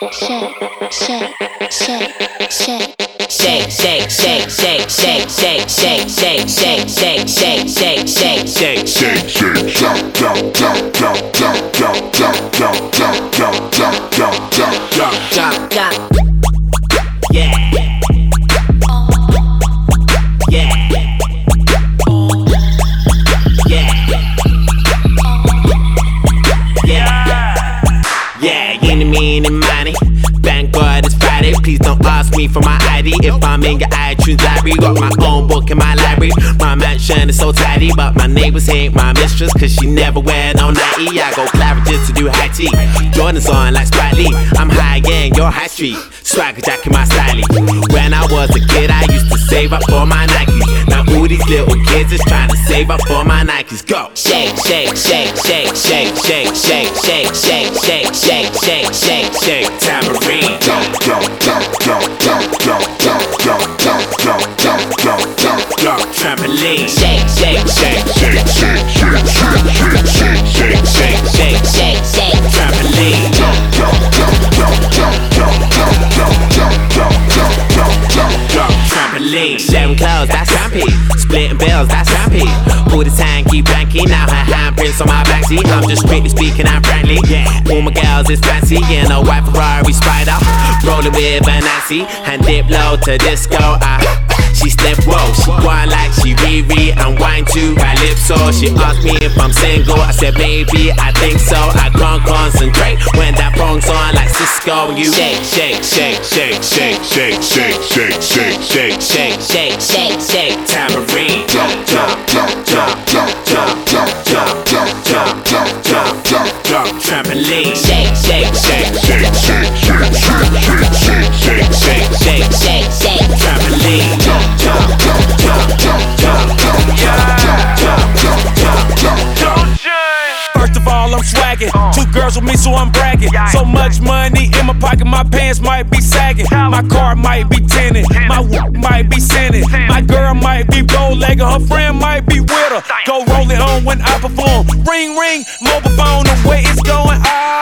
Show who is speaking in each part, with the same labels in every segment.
Speaker 1: Thank God it's Friday. Please don't ask me for my ID. If I'm in your iTunes library, got my own book in my library. My mansion is so tidy, but my neighbors ain't my mistress, cause she never wear no nightie. I go Claridge's to do high tea. Jordan's on like Spike Lee. I'm high gang, you're high street. Swagger jack in my styling. When I was a kid, I used to save up for my Nikes. Now all these little kids is trying to save up for my Nikes. Go! Shake, shake, shake, shake, shake, shake, shake, shake, shake, shake, shake, shake, shake, shake, tambourine. Jump, jump, jump, jump, jump, jump, jump, jump, jump, jump, jump, jump, jump, jump, trampoline. Shake, shake, shake, shake, shake, shake, shake, shake, shake, shake, shake, shake, shake, trampoline. Jump, jump, jump, jump, jump, jump, jump, jump, jump, jump, jump, jump, jump, jump, trampoline. Sharing clothes, that's rampy. Splitting bills, that's rampy. All the time, keep blanky. Now her handprints on my backseat. I'm just strictly speaking, I'm friendly. All my girls is fancy. In a white Ferrari Spider, rolling with a Nancy. And dip low to disco. She slip, whoa. She whine like she Riri and whine to Calypso. She asked me if I'm single. I said maybe, I think so. I can't concentrate when that phone's on like Cisco. You shake, shake, shake, shake, shake, shake, shake, shake, shake, shake, shake, shake, shake, shake, tambourine. Jump, jump, jump, jump, jump, jump, jump, jump, jump, jump, jump, jump, jump, jump, trampoline. Shake, shake, shake, shake, shake, shake, shake, shake, shake, shake, shake, shake, shake, trampoline. Jump, jump, jump, jump, jump, jump, jump, jump, jump, jump, jump, jump.
Speaker 2: First of all, I'm swagging. Two girls with me, so I'm bragging. So much money in my pocket, my pants might be sagging. My car might be tinted, my whip might be scented. My girl might be bow-legged, her friend might be with her. Go roll it on when I perform. Ring, ring, mobile phone, the way it's going.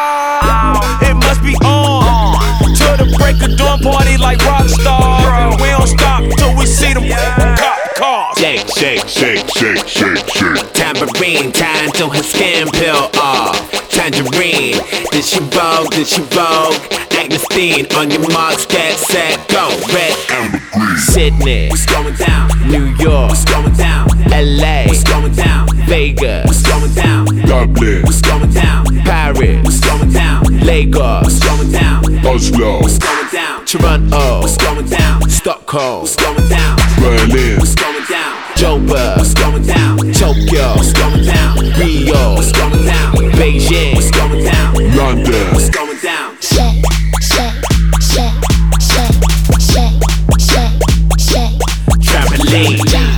Speaker 2: Oh, it must be on. To the break of dawn, party like rock stars. We don't stop till we see them cop cars.
Speaker 1: Shake, shake, shake, shake, shake, shake. Tambourine, time till her skin peel off. Tangerine, did she vogue, did she vogue? Agnesteen, on your marks, get set, go. Red, amber, green. Sydney, what's going down? New York, what's going down? LA, what's going down? Vegas, what's going down?
Speaker 3: Dublin,
Speaker 1: what's going down? Paris, what's going down? Lagos, what's going down?
Speaker 3: Oslo,
Speaker 1: what's going down? Toronto, what's going down? Stockholm, what's going down?
Speaker 3: Berlin,
Speaker 1: what's going down? Joburg, what's going down? Tokyo, what's going down? Rio, what's going down? Beijing, what's going down?
Speaker 3: London,
Speaker 1: what's going down?
Speaker 4: Shake, shake, shake, shake, shake, shake, shake.
Speaker 1: Trampoline.